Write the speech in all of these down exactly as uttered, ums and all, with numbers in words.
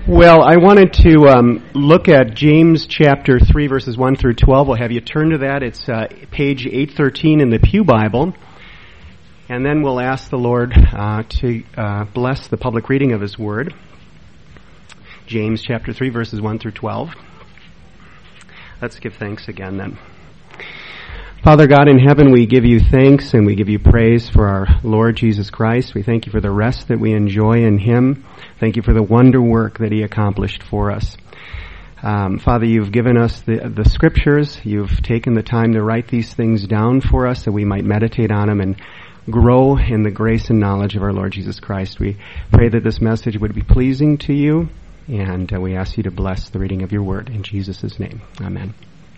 Well, I wanted to um, look at James chapter three, verses one through twelve. We'll have you turn to that. It's uh, page eight thirteen in the Pew Bible. And then we'll ask the Lord uh, to uh, bless the public reading of His Word. James chapter three, verses one through twelve. Let's give thanks again then. Father God in heaven, we give you thanks and we give you praise for our Lord Jesus Christ. We thank you for the rest that we enjoy in Him. Thank you for the wonder work that He accomplished for us. Um, Father, you've given us the, the Scriptures. You've taken the time to write these things down for us that we might meditate on them and grow in the grace and knowledge of our Lord Jesus Christ. We pray that this message would be pleasing to you, and uh, we ask you to bless the reading of your word in Jesus' name. Amen.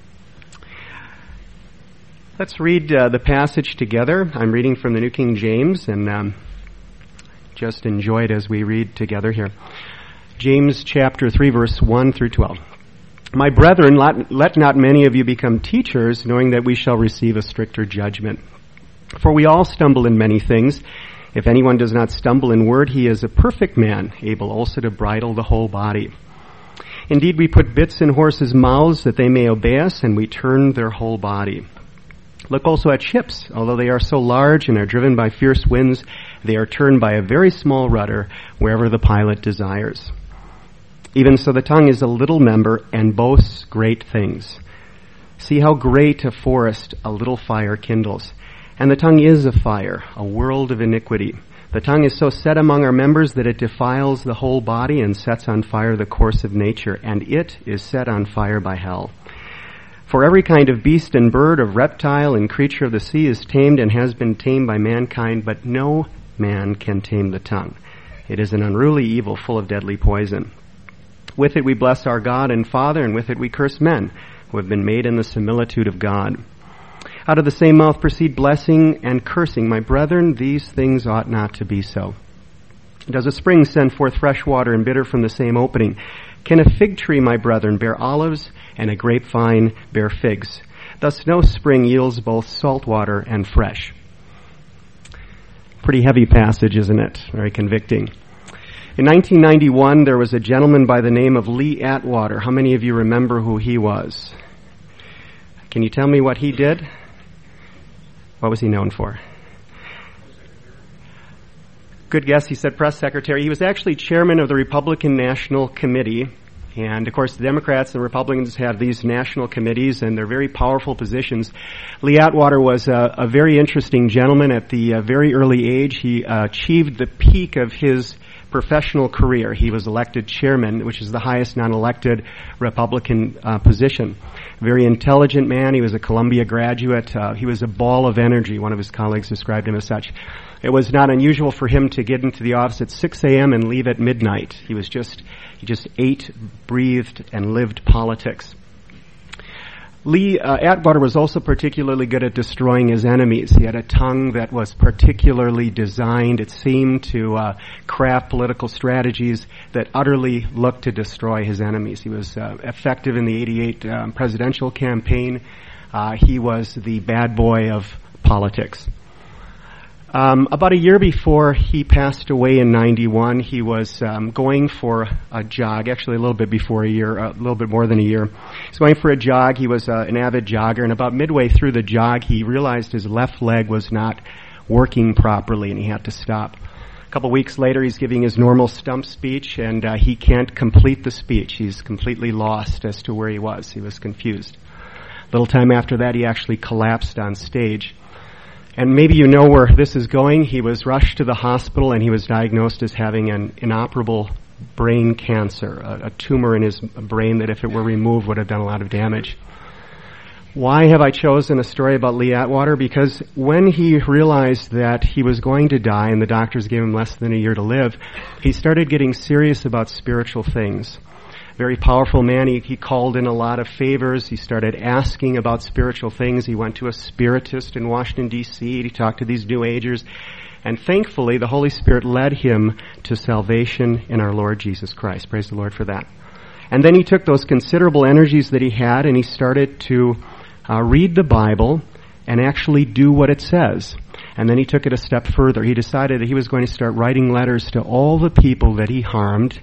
Let's read uh, the passage together. I'm reading from the New King James, and um, just enjoy it as we read together here. James chapter three, verse one through twelve. My brethren, let, let not many of you become teachers, knowing that we shall receive a stricter judgment. For we all stumble in many things. If anyone does not stumble in word, he is a perfect man, able also to bridle the whole body. Indeed, we put bits in horses' mouths that they may obey us, and we turn their whole body. Look also at ships. Although they are so large and are driven by fierce winds, they are turned by a very small rudder wherever the pilot desires. Even so, the tongue is a little member and boasts great things. See how great a forest a little fire kindles. And the tongue is a fire, a world of iniquity. The tongue is so set among our members that it defiles the whole body and sets on fire the course of nature, and it is set on fire by hell. For every kind of beast and bird, of reptile and creature of the sea is tamed and has been tamed by mankind, but no man can tame the tongue. It is an unruly evil full of deadly poison. With it we bless our God and Father, and with it we curse men who have been made in the similitude of God. Out of the same mouth proceed blessing and cursing. My brethren, these things ought not to be so. Does a spring send forth fresh water and bitter from the same opening? Can a fig tree, my brethren, bear olives, and a grapevine bear figs? Thus no spring yields both salt water and fresh. Pretty heavy passage, isn't it? Very convicting. In nineteen ninety-one, there was a gentleman by the name of Lee Atwater. How many of you remember who he was? Can you tell me what he did? What was he known for? Good guess. He said press secretary. He was actually chairman of the Republican National Committee. And, of course, the Democrats and Republicans have these national committees, and they're very powerful positions. Lee Atwater was a, a very interesting gentleman. At the uh, very early age, he uh, achieved the peak of his professional career. He was elected chairman, which is the highest non-elected Republican uh, position. Very intelligent man. He was a Columbia graduate. Uh, he was a ball of energy. One of his colleagues described him as such. It was not unusual for him to get into the office at six a.m. and leave at midnight. He was just, he just ate, breathed, and lived politics. Lee uh, Atwater was also particularly good at destroying his enemies. He had a tongue that was particularly designed, it seemed, to uh, craft political strategies that utterly looked to destroy his enemies. He was uh, effective in the eighty-eight um, presidential campaign. Uh, he was the bad boy of politics. Um, about a year before he passed away in ninety-one, he was um, going for a jog, actually a little bit before a year, a little bit more than a year. He was going for a jog. He was uh, an avid jogger, and about midway through the jog, he realized his left leg was not working properly, and he had to stop. A couple weeks later, he's giving his normal stump speech, and uh, he can't complete the speech. He's completely lost as to where he was. He was confused. A little time after that, he actually collapsed on stage. And maybe you know where this is going. He was rushed to the hospital, and he was diagnosed as having an inoperable brain cancer, a, a tumor in his brain that if it were removed would have done a lot of damage. Why have I chosen a story about Lee Atwater? Because when he realized that he was going to die and the doctors gave him less than a year to live, he started getting serious about spiritual things. Very powerful man. He, he called in a lot of favors. He started asking about spiritual things. He went to a spiritist in Washington, D C He talked to these New Agers. And thankfully, the Holy Spirit led him to salvation in our Lord Jesus Christ. Praise the Lord for that. And then he took those considerable energies that he had and he started to uh, read the Bible and actually do what it says. And then he took it a step further. He decided that he was going to start writing letters to all the people that he harmed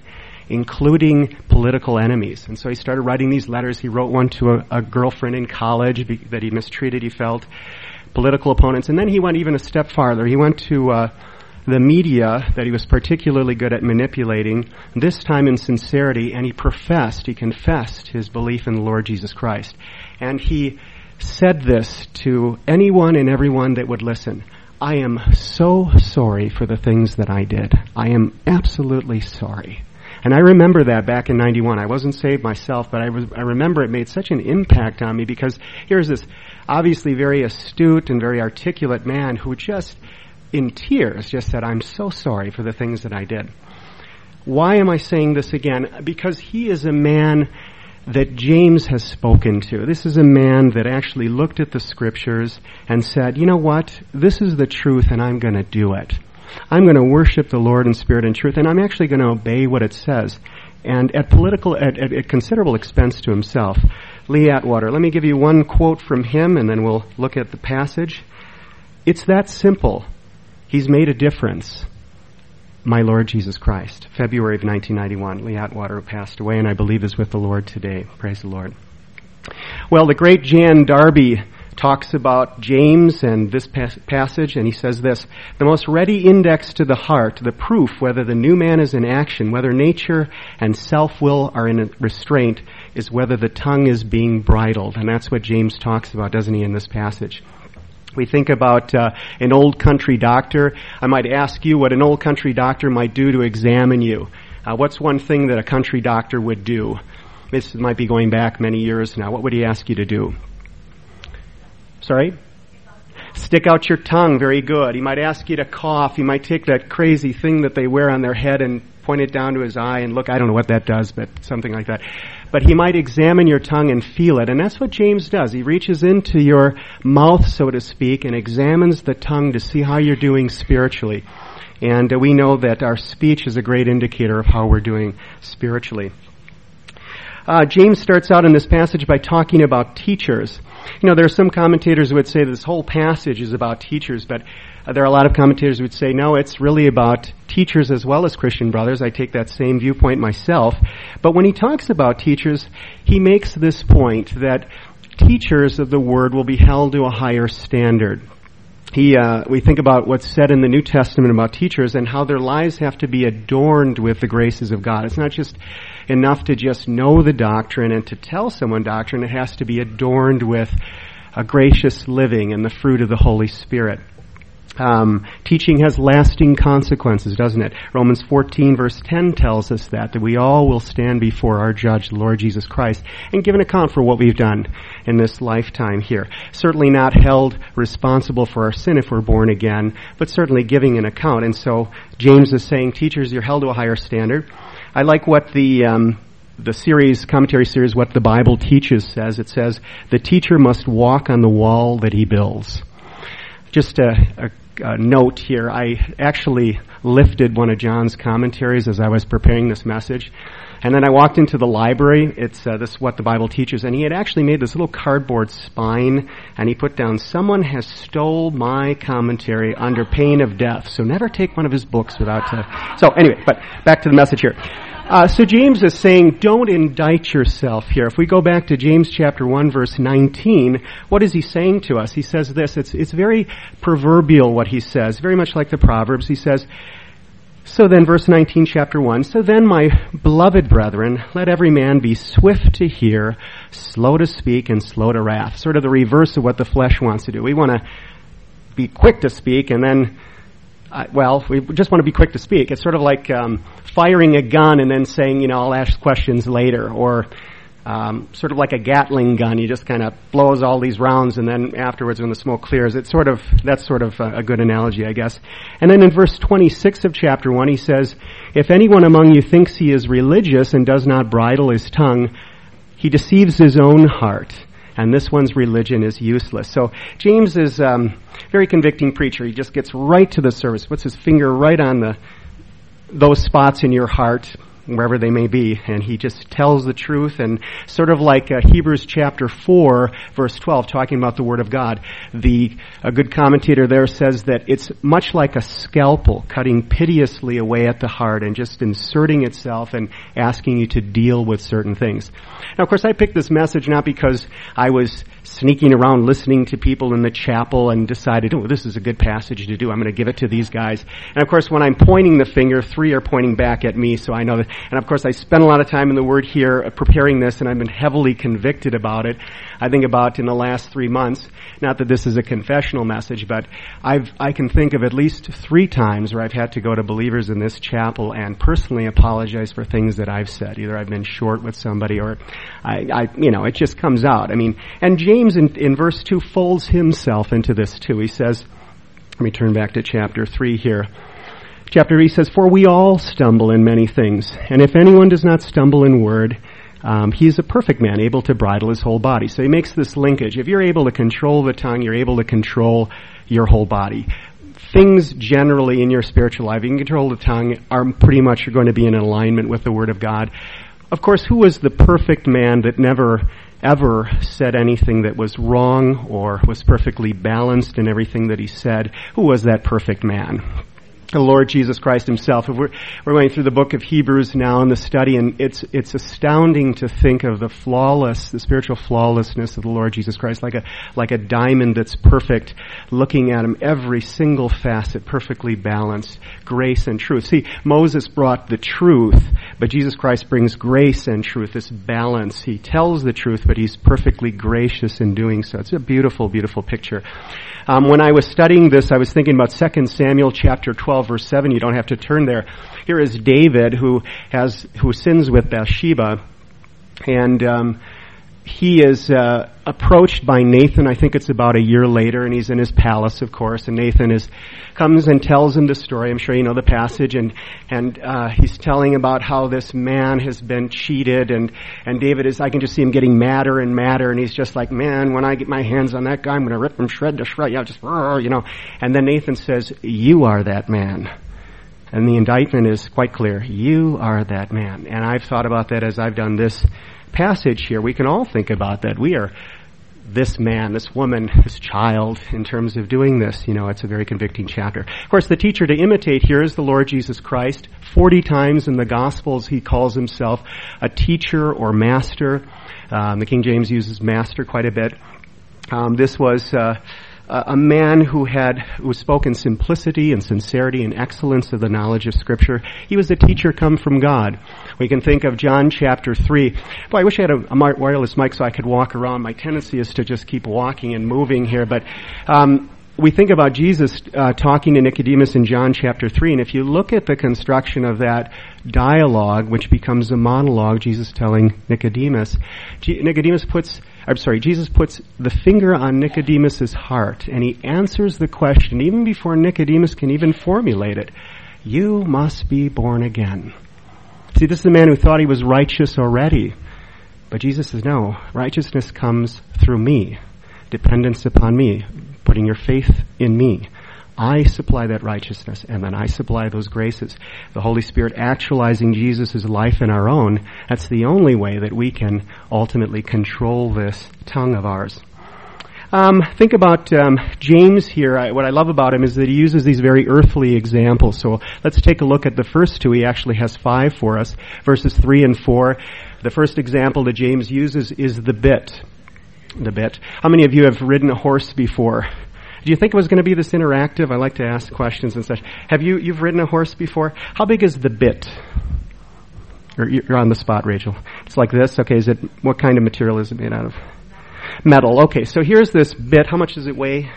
including political enemies. And so he started writing these letters. He wrote one to a, a girlfriend in college be, that he mistreated, he felt, political opponents. And then he went even a step farther. He went to uh, the media that he was particularly good at manipulating, this time in sincerity, and he professed, he confessed his belief in the Lord Jesus Christ. And he said this to anyone and everyone that would listen. I am so sorry for the things that I did. I am absolutely sorry. And I remember that back in ninety-one. I wasn't saved myself, but I was, I remember it made such an impact on me because here's this obviously very astute and very articulate man who just, in tears, just said, I'm so sorry for the things that I did. Why am I saying this again? Because he is a man that James has spoken to. This is a man that actually looked at the scriptures and said, you know what? This is the truth and I'm going to do it. I'm going to worship the Lord in spirit and truth and I'm actually going to obey what it says. And at political, at, at, at considerable expense to himself. Lee Atwater, let me give you one quote from him and then we'll look at the passage. It's that simple. He's made a difference. My Lord Jesus Christ. February of nineteen ninety-one. Lee Atwater passed away and I believe is with the Lord today. Praise the Lord. Well, the great Jan Darby talks about James and this pas- passage and he says this, the most ready index to the heart, the proof whether the new man is in action, whether nature and self-will are in restraint, is whether the tongue is being bridled. And that's what James talks about, doesn't he, in this passage? We think about uh, an old country doctor. I might ask you what an old country doctor might do to examine you. Uh, what's one thing that a country doctor would do? This might be going back many years now. What would he ask you to do? Sorry? Stick out your tongue. Very good. He might ask you to cough. He might take that crazy thing that they wear on their head and point it down to his eye and look. I don't know what that does, but something like that. But he might examine your tongue and feel it. And that's what James does. He reaches into your mouth, so to speak, and examines the tongue to see how you're doing spiritually. And uh, we know that our speech is a great indicator of how we're doing spiritually. Uh, James starts out in this passage by talking about teachers. You know, there are some commentators who would say this whole passage is about teachers, but uh, there are a lot of commentators who would say, no, it's really about teachers as well as Christian brothers. I take that same viewpoint myself. But when he talks about teachers, he makes this point that teachers of the word will be held to a higher standard. He, uh, we think about what's said in the New Testament about teachers and how their lives have to be adorned with the graces of God. It's not just enough to just know the doctrine and to tell someone doctrine. It has to be adorned with a gracious living and the fruit of the Holy Spirit. Um, teaching has lasting consequences, doesn't it? Romans fourteen verse ten tells us that, that we all will stand before our judge, the Lord Jesus Christ, and give an account for what we've done in this lifetime here. Certainly not held responsible for our sin if we're born again, but certainly giving an account. And so James is saying, teachers, you're held to a higher standard. I like what the um, the series, commentary series, What the Bible Teaches says. It says, the teacher must walk on the wall that he builds. Just a, a Uh, note here, I actually lifted one of John's commentaries as I was preparing this message. And then I walked into the library. It's uh, this is What the Bible Teaches. And he had actually made this little cardboard spine. And he put down, someone has stole my commentary under pain of death. So never take one of his books without... Uh, so anyway, but back to the message here. Uh, so James is saying, don't indict yourself here. If we go back to James chapter one, verse nineteen, what is he saying to us? He says this, it's, it's very proverbial what he says, very much like the Proverbs. He says, so then, verse nineteen, chapter one, so then, my beloved brethren, let every man be swift to hear, slow to speak, and slow to wrath. Sort of the reverse of what the flesh wants to do. We want to be quick to speak and then Uh, well, we just want to be quick to speak. It's sort of like um, firing a gun and then saying, you know, I'll ask questions later. Or um, sort of like a Gatling gun. You just kind of blows all these rounds and then afterwards when the smoke clears, it's sort of, that's sort of a, a good analogy, I guess. And then in verse twenty-six of chapter one, he says, if anyone among you thinks he is religious and does not bridle his tongue, he deceives his own heart. And this one's religion is useless. So James is um very convicting preacher. He just gets right to the service, puts his finger right on the those spots in your heart wherever they may be, and he just tells the truth, and sort of like uh, Hebrews chapter four, verse twelve, talking about the Word of God. The a good commentator there says that it's much like a scalpel cutting pitilessly away at the heart and just inserting itself and asking you to deal with certain things. Now, of course, I picked this message not because I was sneaking around listening to people in the chapel and decided, oh, this is a good passage to do. I'm going to give it to these guys. And of course, when I'm pointing the finger, three are pointing back at me, so I know that. And of course, I spent a lot of time in the Word here uh, preparing this, and I've been heavily convicted about it. I think about in the last three months, not that this is a confessional message, but I've, I can think of at least three times where I've had to go to believers in this chapel and personally apologize for things that I've said. Either I've been short with somebody or I, I you know, it just comes out. I mean, and James in, in verse two folds himself into this too. He says, let me turn back to chapter three here. Chapter three says, for we all stumble in many things, and if anyone does not stumble in word, Um, he's a perfect man, able to bridle his whole body. So he makes this linkage. If you're able to control the tongue, you're able to control your whole body. Things generally in your spiritual life, you can control the tongue, are pretty much going to be in alignment with the Word of God. Of course, who was the perfect man that never ever said anything that was wrong or was perfectly balanced in everything that he said? Who was that perfect man? The Lord Jesus Christ himself. If we're, we're going through the book of Hebrews now in the study, and it's it's astounding to think of the flawless, the spiritual flawlessness of the Lord Jesus Christ, like a like a diamond that's perfect, looking at him, every single facet perfectly balanced, grace and truth. See, Moses brought the truth, but Jesus Christ brings grace and truth, this balance. He tells the truth, but he's perfectly gracious in doing so. It's a beautiful, beautiful picture. Um, when I was studying this, I was thinking about Second Samuel chapter twelve, verse seven. You don't have to turn there. Here is David who has who sins with Bathsheba, and um, he is uh, approached by Nathan. I think it's about a year later, and he's in his palace, of course. And Nathan is comes and tells him the story. I'm sure you know the passage, and and uh, he's telling about how this man has been cheated, and and David is. I can just see him getting madder and madder, and he's just like, man, when I get my hands on that guy, I'm going to rip him shred to shred. Yeah, just you know. And then Nathan says, "You are that man." And the indictment is quite clear. You are that man. And I've thought about that as I've done this passage here. We can all think about that. We are this man, this woman, this child in terms of doing this. You know, it's a very convicting chapter. Of course, the teacher to imitate here is the Lord Jesus Christ. Forty times in the Gospels he calls himself a teacher or master. Um, the King James uses master quite a bit. Um, this was uh, a man who had who spoke in simplicity and sincerity and excellence of the knowledge of Scripture. He was a teacher come from God. We can think of John chapter three. Boy, I wish I had a, a wireless mic so I could walk around. My tendency is to just keep walking and moving here. But um, we think about Jesus uh, talking to Nicodemus in John chapter three. And if you look at the construction of that dialogue, which becomes a monologue, Jesus telling Nicodemus, G- Nicodemus puts, I'm sorry, Jesus puts the finger on Nicodemus's heart, and he answers the question even before Nicodemus can even formulate it. You must be born again. See, this is a man who thought he was righteous already. But Jesus says, no, righteousness comes through me, dependence upon me, putting your faith in me. I supply that righteousness, and then I supply those graces. The Holy Spirit actualizing Jesus' life in our own, that's the only way that we can ultimately control this tongue of ours. Um, think about um, James here. I, what I love about him is that he uses these very earthly examples. So let's take a look at the first two. He actually has five for us, verses three and four. The first example that James uses is the bit. The bit. How many of you have ridden a horse before? Do you think it was going to be this interactive? I like to ask questions and such. Have you, you've ridden a horse before? How big is the bit? Or you're on the spot, Rachel. It's like this. Okay, is it, what kind of material is it made out of? Metal. Okay, so here's this bit. How much does it weigh?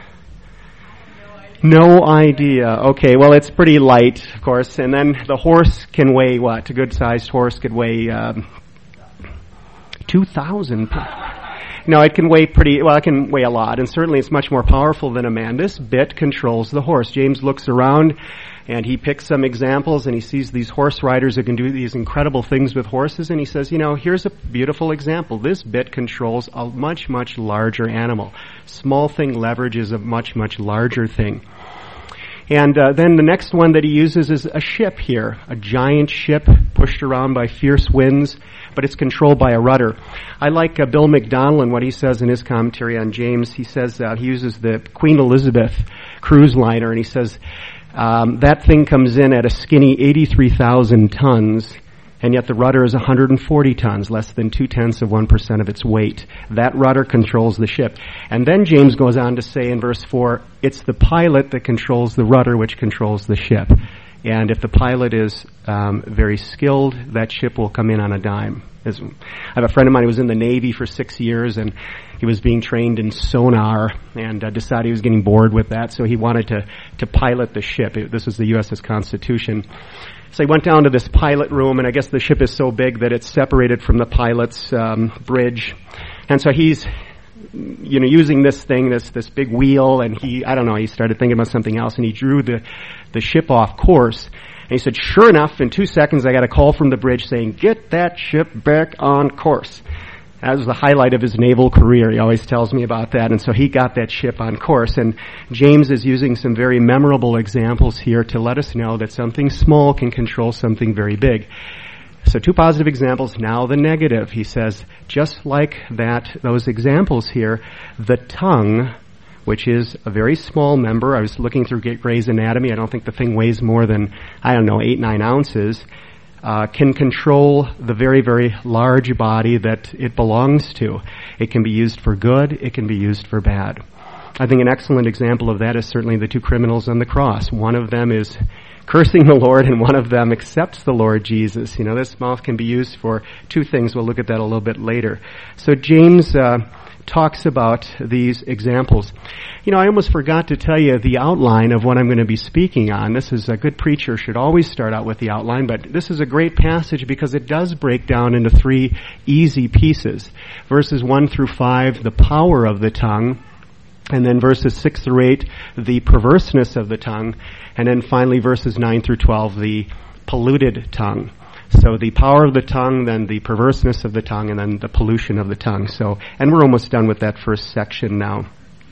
No idea. Okay, well, it's pretty light, of course. And then the horse can weigh what? A good-sized horse could weigh um, two thousand. No, it can weigh pretty, well, it can weigh a lot, and certainly it's much more powerful than a man. This bit controls the horse. James looks around, and he picks some examples, and he sees these horse riders who can do these incredible things with horses, and he says, you know, here's a beautiful example. This bit controls a much, much larger animal. Small thing leverages a much, much larger thing. And uh, then the next one that he uses is a ship here, a giant ship pushed around by fierce winds, but it's controlled by a rudder. I like uh, Bill McDonnell and what he says in his commentary on James. He says uh, he uses the Queen Elizabeth cruise liner, and he says um, that thing comes in at a skinny eighty-three thousand tons, and yet the rudder is one hundred forty tons, less than two-tenths of one percent of its weight. That rudder controls the ship. And then James goes on to say in verse four, it's the pilot that controls the rudder, which controls the ship. And if the pilot is um, very skilled, that ship will come in on a dime. As, I have a friend of mine who was in the Navy for six years, and he was being trained in sonar, and uh, decided he was getting bored with that, so he wanted to, to pilot the ship. It, this was the U S S Constitution. So he went down to this pilot room, and I guess the ship is so big that it's separated from the pilot's um, bridge. And so he's, you know, using this thing, this this big wheel, and he, I don't know, he started thinking about something else, and he drew the, the ship off course. And he said, sure enough, in two seconds I got a call from the bridge saying, get that ship back on course. That was the highlight of his naval career. He always tells me about that. And so he got that ship on course. And James is using some very memorable examples here to let us know that something small can control something very big. So two positive examples, now the negative. He says, just like that, those examples here, the tongue, which is a very small member. I was looking through Gray's Anatomy. I don't think the thing weighs more than, I don't know, eight, nine ounces. Uh, can control the very, very large body that it belongs to. It can be used for good. It can be used for bad. I think an excellent example of that is certainly the two criminals on the cross. One of them is cursing the Lord, and one of them accepts the Lord Jesus. You know, this mouth can be used for two things. We'll look at that a little bit later. So James uh, talks about these examples. You know, I almost forgot to tell you the outline of what I'm going to be speaking on. This is a good preacher should always start out with the outline, but this is a great passage because it does break down into three easy pieces. Verses one through five, the power of the tongue, and then verses six through eight, the perverseness of the tongue, and then finally verses nine through twelve, the polluted tongue. So the power of the tongue, then the perverseness of the tongue, and then the pollution of the tongue. So, and we're almost done with that first section now.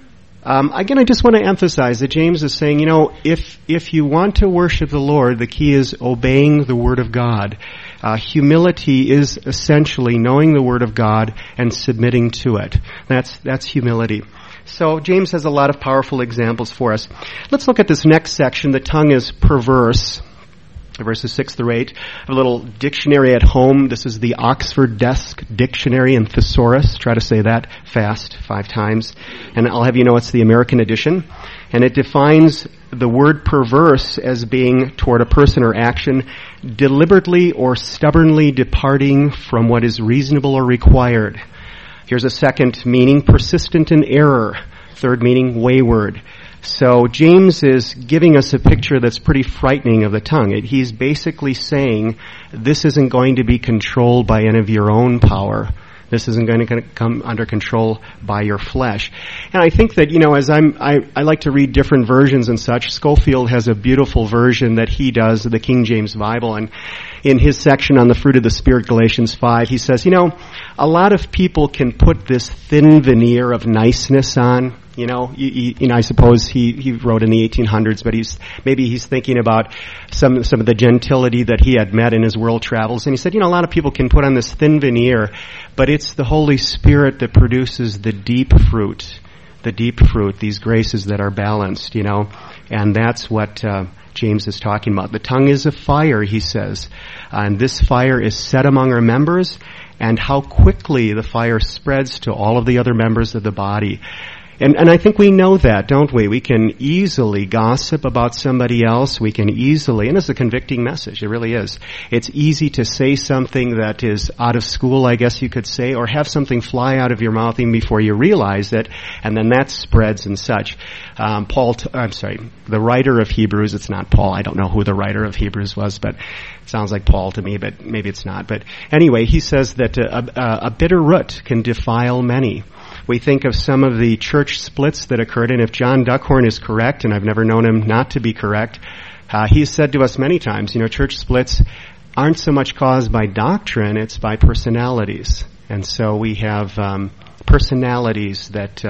Um, again, I just want to emphasize that James is saying, you know, if if you want to worship the Lord, the key is obeying the Word of God. Uh, humility is essentially knowing the Word of God and submitting to it. That's that's humility. So James has a lot of powerful examples for us. Let's look at this next section. The tongue is perverse. Verses six through eight. A little dictionary at home. This is the Oxford Desk Dictionary and Thesaurus. Try to say that fast five times. And I'll have you know it's the American edition. And it defines the word perverse as being toward a person or action deliberately or stubbornly departing from what is reasonable or required. Here's a second meaning, persistent in error. Third meaning, wayward. So James is giving us a picture that's pretty frightening of the tongue. It, he's basically saying this isn't going to be controlled by any of your own power. This isn't going to come under control by your flesh. And I think that, you know, as I'm, I, I like to read different versions and such. Schofield has a beautiful version that he does of the King James Bible. And in his section on the fruit of the Spirit, Galatians five, he says, you know, a lot of people can put this thin veneer of niceness on. You know, you, you, you know, I suppose he, he wrote in the eighteen hundreds, but he's, maybe he's thinking about some, some of the gentility that he had met in his world travels. And he said, you know, a lot of people can put on this thin veneer, but it's the Holy Spirit that produces the deep fruit, the deep fruit, these graces that are balanced, you know, and that's what, uh, James is talking about. The tongue is a fire, he says, and this fire is set among our members, and how quickly the fire spreads to all of the other members of the body. And, and I think we know that, don't we? We can easily gossip about somebody else. We can easily, and it's a convicting message. It really is. It's easy to say something that is out of school, I guess you could say, or have something fly out of your mouth even before you realize it, and then that spreads and such. Um, Paul, t- I'm sorry, the writer of Hebrews, it's not Paul. I don't know who the writer of Hebrews was, but it sounds like Paul to me, but maybe it's not. But anyway, he says that a, a, a bitter root can defile many. We think of some of the church splits that occurred, and if John Duckhorn is correct, and I've never known him not to be correct, uh, he's said to us many times, you know, church splits aren't so much caused by doctrine, it's by personalities. And so we have um, personalities that uh,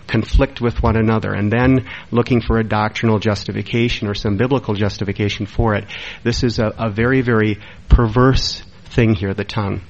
conflict with one another, and then looking for a doctrinal justification or some biblical justification for it. This is a, a very, very perverse thing here, the tongue.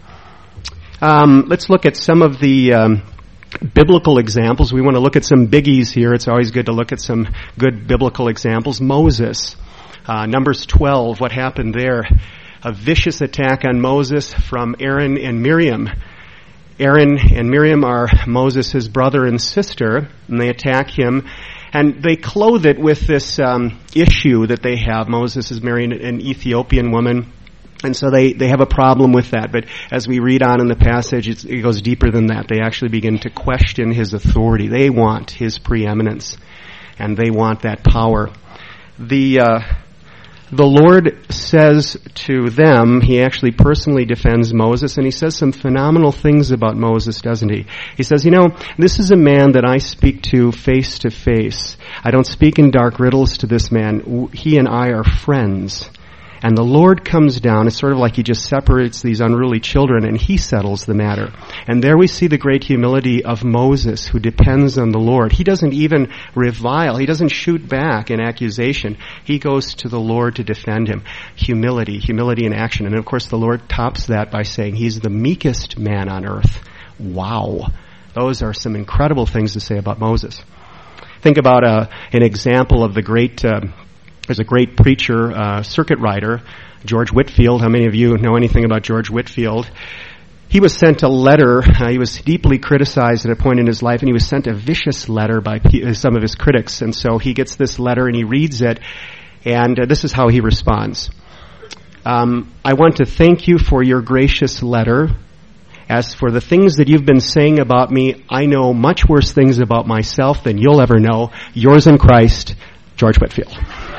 Um, let's look at some of the um, biblical examples. We want to look at some biggies here. It's always good to look at some good biblical examples. Moses, uh, Numbers twelve, what happened there? A vicious attack on Moses from Aaron and Miriam. Aaron and Miriam are Moses' brother and sister, and they attack him, and they clothe it with this um, issue that they have. Moses is marrying an Ethiopian woman, and so they, they have a problem with that. But as we read on in the passage, it's, it goes deeper than that. They actually begin to question his authority. They want his preeminence, and they want that power. The uh, the Lord says to them, he actually personally defends Moses, and he says some phenomenal things about Moses, doesn't he? He says, you know, this is a man that I speak to face to face. I don't speak in dark riddles to this man. He and I are friends. And the Lord comes down. It's sort of like he just separates these unruly children and he settles the matter. And there we see the great humility of Moses, who depends on the Lord. He doesn't even revile. He doesn't shoot back in accusation. He goes to the Lord to defend him. Humility, humility in action. And of course the Lord tops that by saying he's the meekest man on earth. Wow. Those are some incredible things to say about Moses. Think about uh, an example of the great... Uh, There's a great preacher, uh, circuit rider, George Whitefield. How many of you know anything about George Whitefield? He was sent a letter. Uh, he was deeply criticized at a point in his life, and he was sent a vicious letter by p- some of his critics. And so he gets this letter and he reads it, and uh, this is how he responds. Um, I want to thank you for your gracious letter. As for the things that you've been saying about me, I know much worse things about myself than you'll ever know. Yours in Christ, George Whitefield.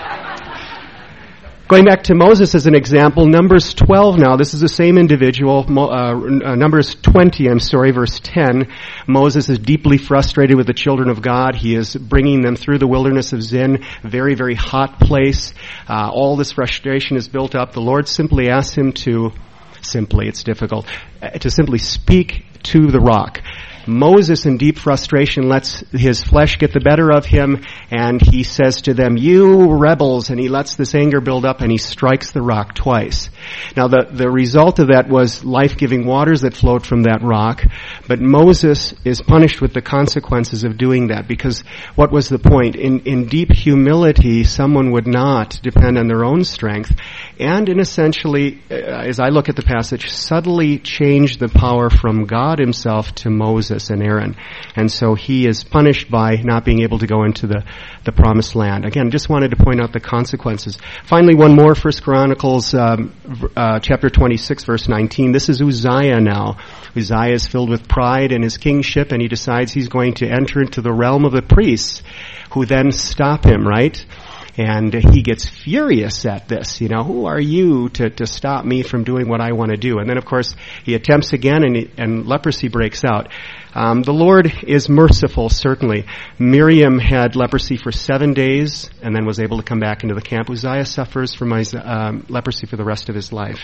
Going back to Moses as an example, Numbers twelve now, this is the same individual, uh, Numbers twenty, I'm sorry, verse ten. Moses is deeply frustrated with the children of God. He is bringing them through the wilderness of Zin, very, very hot place. Uh, all this frustration is built up. The Lord simply asks him to, simply, it's difficult, uh, to simply speak to the rock. Moses, in deep frustration, lets his flesh get the better of him, and he says to them, you rebels, and he lets this anger build up, and he strikes the rock twice. Now, the, the result of that was life-giving waters that flowed from that rock, but Moses is punished with the consequences of doing that, because what was the point? In, in deep humility, someone would not depend on their own strength, and in essentially, uh, as I look at the passage, subtly change the power from God himself to Moses and Aaron. And so he is punished by not being able to go into the, the promised land. Again, just wanted to point out the consequences. Finally, one more, First Chronicles um, uh, chapter twenty-six, verse nineteen. This is Uzziah now. Uzziah is filled with pride in his kingship, and he decides he's going to enter into the realm of the priests, who then stop him, right? And he gets furious at this. You know, who are you to, to stop me from doing what I want to do? And then, of course, he attempts again, and, he, and leprosy breaks out. Um, the Lord is merciful, certainly. Miriam had leprosy for seven days and then was able to come back into the camp. Uzziah suffers from um, leprosy for the rest of his life.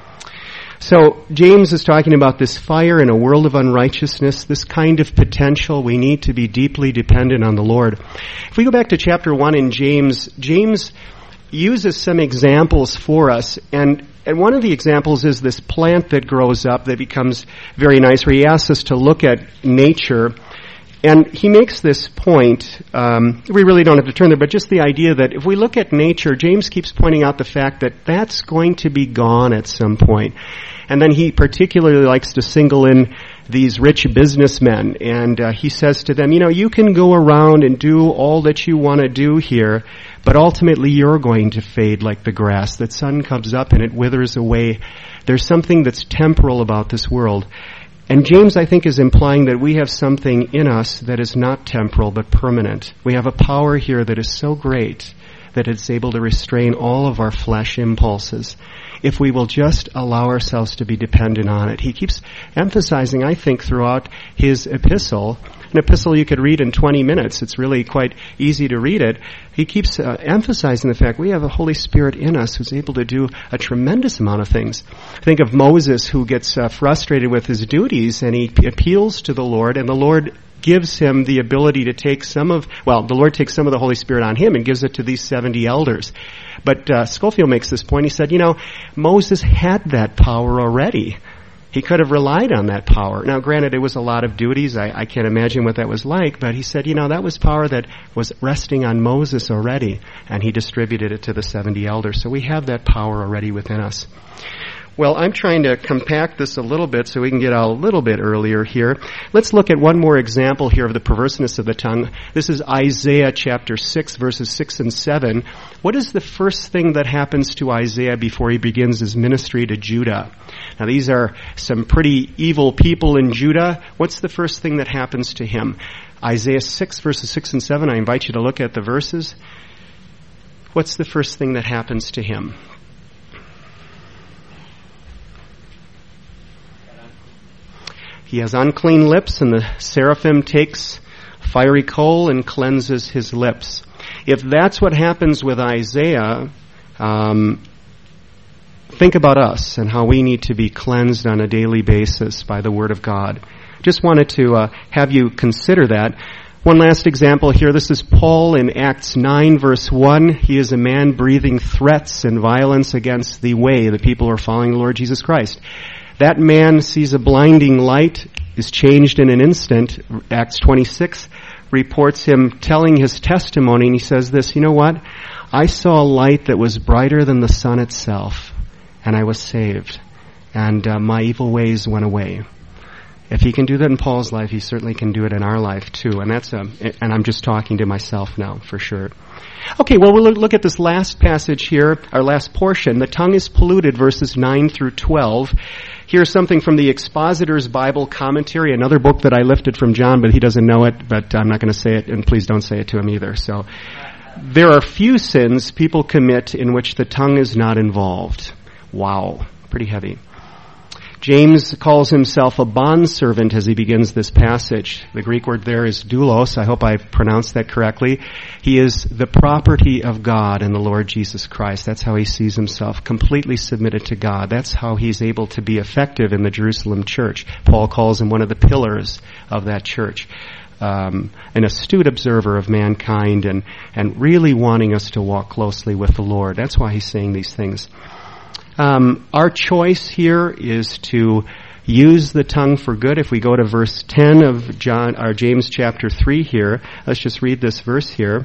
So James is talking about this fire in a world of unrighteousness, this kind of potential. We need to be deeply dependent on the Lord. If we go back to chapter one in James, James uses some examples for us, and and one of the examples is this plant that grows up that becomes very nice, where he asks us to look at nature. And he makes this point, um, we really don't have to turn there, but just the idea that if we look at nature, James keeps pointing out the fact that that's going to be gone at some point. And then he particularly likes to single in these rich businessmen, and uh, he says to them, you know, you can go around and do all that you want to do here, but ultimately you're going to fade like the grass. The sun comes up and it withers away. There's something that's temporal about this world. And James, I think, is implying that we have something in us that is not temporal but permanent. We have a power here that is so great that it's able to restrain all of our flesh impulses if we will just allow ourselves to be dependent on it. He keeps emphasizing, I think, throughout his epistle, an epistle you could read in twenty minutes. It's really quite easy to read it. He keeps uh, emphasizing the fact we have a Holy Spirit in us who's able to do a tremendous amount of things. Think of Moses, who gets uh, frustrated with his duties, and he p- appeals to the Lord, and the Lord gives him the ability to take some of, well, the Lord takes some of the Holy Spirit on him and gives it to these seventy elders. But uh, Scofield makes this point. He said, you know, Moses had that power already. He could have relied on that power. Now, granted, it was a lot of duties. I, I can't imagine what that was like. But he said, you know, that was power that was resting on Moses already. And he distributed it to the seventy elders. So we have that power already within us. Well, I'm trying to compact this a little bit so we can get out a little bit earlier here. Let's look at one more example here of the perverseness of the tongue. This is Isaiah chapter six, verses six and seven. What is the first thing that happens to Isaiah before he begins his ministry to Judah? Now, these are some pretty evil people in Judah. What's the first thing that happens to him? Isaiah six, verses six and seven. I invite you to look at the verses. What's the first thing that happens to him? He has unclean lips, and the seraphim takes fiery coal and cleanses his lips. If that's what happens with Isaiah, um, think about us and how we need to be cleansed on a daily basis by the Word of God. Just wanted to uh, have you consider that. One last example here. This is Paul in Acts nine, verse one. He is a man breathing threats and violence against the way, the people who are following the Lord Jesus Christ. That man sees a blinding light, is changed in an instant. Acts twenty-six reports him telling his testimony, and he says this, you know what? I saw a light that was brighter than the sun itself, and I was saved, and uh, my evil ways went away. If he can do that in Paul's life, he certainly can do it in our life too. And that's a, and I'm just talking to myself now, for sure. Okay, well, we'll look at this last passage here, our last portion. The tongue is polluted, verses nine through twelve. Here's something from the Expositor's Bible Commentary, another book that I lifted from John, but he doesn't know it, but I'm not going to say it, and please don't say it to him either. So, there are few sins people commit in which the tongue is not involved. Wow, pretty heavy. James calls himself a bondservant as he begins this passage. The Greek word there is doulos. I hope I pronounced that correctly. He is the property of God and the Lord Jesus Christ. That's how he sees himself, completely submitted to God. That's how he's able to be effective in the Jerusalem church. Paul calls him one of the pillars of that church. Um, an astute observer of mankind and, and really wanting us to walk closely with the Lord. That's why he's saying these things. Um, our choice here is to use the tongue for good. If we go to verse ten of John, or James chapter three here, let's just read this verse here.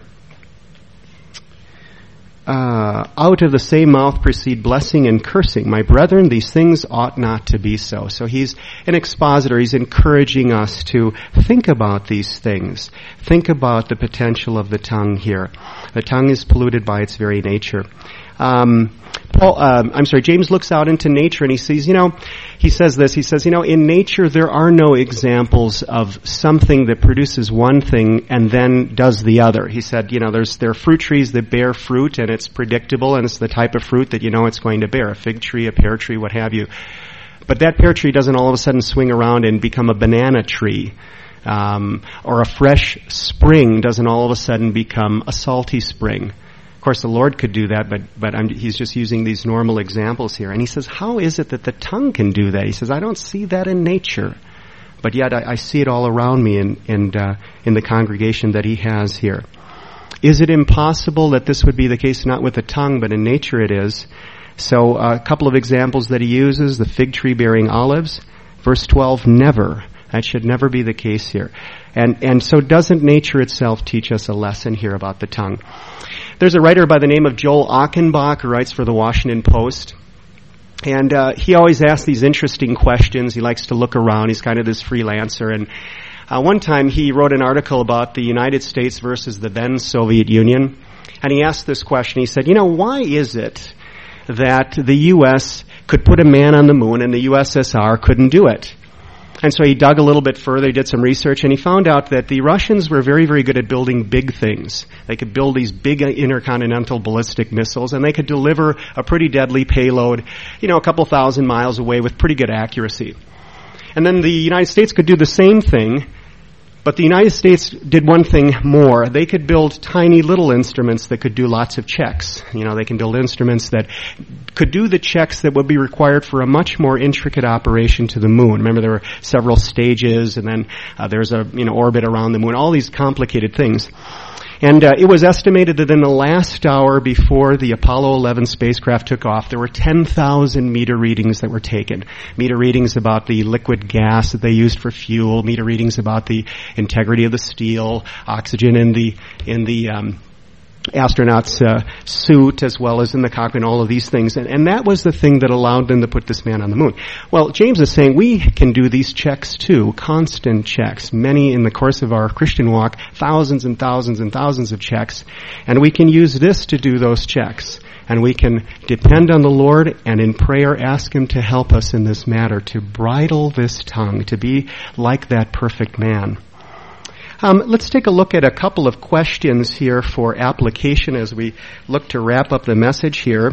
Uh, out of the same mouth proceed blessing and cursing. My brethren, these things ought not to be so. So he's an expositor. He's encouraging us to think about these things. Think about the potential of the tongue here. The tongue is polluted by its very nature. Um, Paul, um, I'm sorry, James looks out into nature and he sees, you know, he says this, he says, you know, in nature there are no examples of something that produces one thing and then does the other. He said, you know, there's, there are fruit trees that bear fruit and it's predictable and it's the type of fruit that you know it's going to bear, a fig tree, a pear tree, what have you. But that pear tree doesn't all of a sudden swing around and become a banana tree. Um, or a fresh spring doesn't all of a sudden become a salty spring. Of course, the Lord could do that, but but I'm, he's just using these normal examples here. And he says, how is it that the tongue can do that? He says, I don't see that in nature, but yet I, I see it all around me in, in, uh, in the congregation that he has here. Is it impossible that this would be the case not with the tongue, but in nature it is? So uh, a couple of examples that he uses, the fig tree bearing olives. Verse twelve, never. That should never be the case here. And and so doesn't nature itself teach us a lesson here about the tongue? There's a writer by the name of Joel Achenbach who writes for the Washington Post. And uh, he always asks these interesting questions. He likes to look around. He's kind of this freelancer. And uh, one time he wrote an article about the United States versus the then Soviet Union. And he asked this question. He said, you know, why is it that the U S could put a man on the moon and the U S S R couldn't do it? And so he dug a little bit further, he did some research, and he found out that the Russians were very, very good at building big things. They could build these big intercontinental ballistic missiles, and they could deliver a pretty deadly payload, you know, a couple thousand miles away with pretty good accuracy. And then the United States could do the same thing, But the United States did one thing more. They could build tiny little instruments that could do lots of checks. You know, they can build instruments that could do the checks that would be required for a much more intricate operation to the moon. Remember, there were several stages, and then uh, there's a, you know, orbit around the moon, all these complicated things. And uh, it was estimated that in the last hour before the Apollo eleven spacecraft took off, there were ten thousand meter readings that were taken. Meter readings about the liquid gas that they used for fuel, meter readings about the integrity of the steel, oxygen in the in the um, astronaut's uh, suit, as well as in the cockpit, and all of these things. And, and that was the thing that allowed them to put this man on the moon. Well, James is saying we can do these checks too, constant checks, many in the course of our Christian walk, thousands and thousands and thousands of checks. And we can use this to do those checks. And we can depend on the Lord and in prayer ask Him to help us in this matter, to bridle this tongue, to be like that perfect man. Um, let's take a look at a couple of questions here for application as we look to wrap up the message here.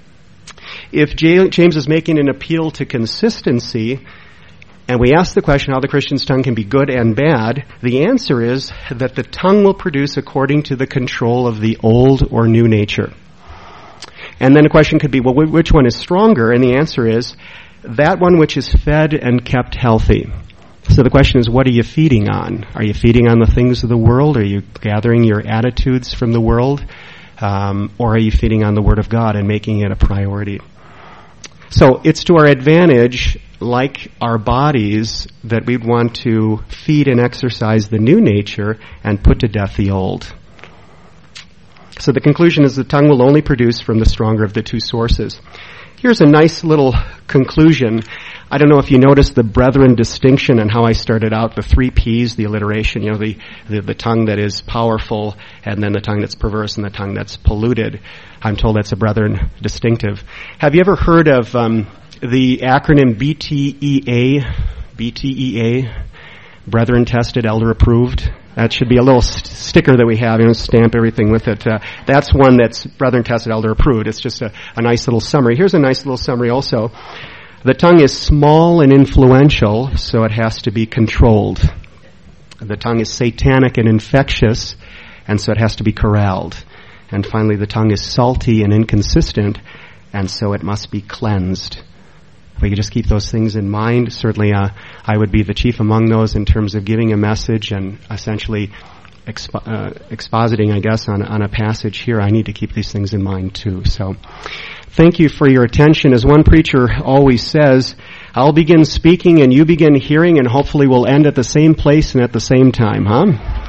If J- James is making an appeal to consistency, and we ask the question how the Christian's tongue can be good and bad, the answer is that the tongue will produce according to the control of the old or new nature. And then a question could be, well, which one is stronger? And the answer is that one which is fed and kept healthy. So the question is, what are you feeding on? Are you feeding on the things of the world? Are you gathering your attitudes from the world? Um, or are you feeding on the Word of God and making it a priority? So it's to our advantage, like our bodies, that we'd want to feed and exercise the new nature and put to death the old. So the conclusion is the tongue will only produce from the stronger of the two sources. Here's a nice little conclusion. I don't know if you noticed the brethren distinction and how I started out, the three P's, the alliteration, you know, the, the, the tongue that is powerful, and then the tongue that's perverse, and the tongue that's polluted. I'm told that's a brethren distinctive. Have you ever heard of um, the acronym B T E A? B T E A? Brethren tested, elder approved? That should be a little st- sticker that we have, you know, stamp everything with it. Uh, that's one that's brethren tested, elder approved. It's just a, a nice little summary. Here's a nice little summary also. The tongue is small and influential, so it has to be controlled. The tongue is satanic and infectious, and so it has to be corralled. And finally, the tongue is salty and inconsistent, and so it must be cleansed. If we could just keep those things in mind, certainly uh, I would be the chief among those in terms of giving a message and essentially expo- uh, expositing, I guess, on, on a passage here. I need to keep these things in mind too. So thank you for your attention. As one preacher always says, I'll begin speaking and you begin hearing, and hopefully we'll end at the same place and at the same time, huh?